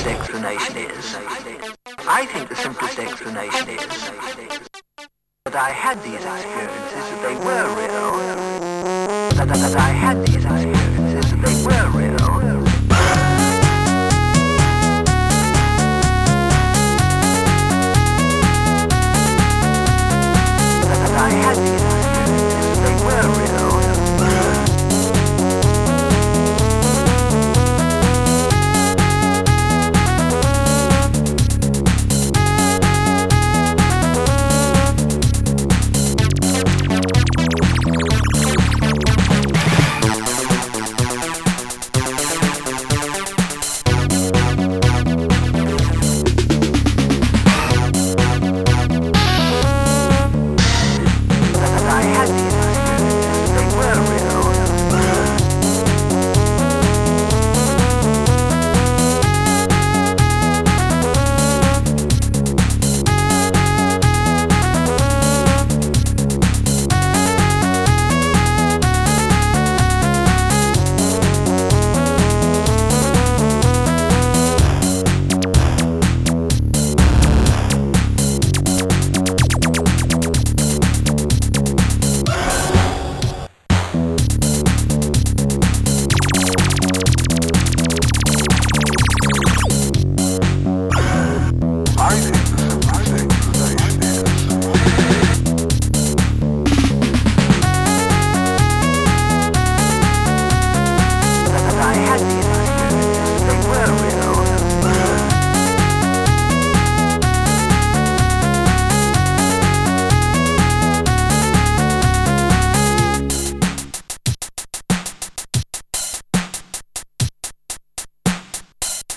explanation is, I think the simplest explanation is that I had these experiences, that they were real, that I had these experiences.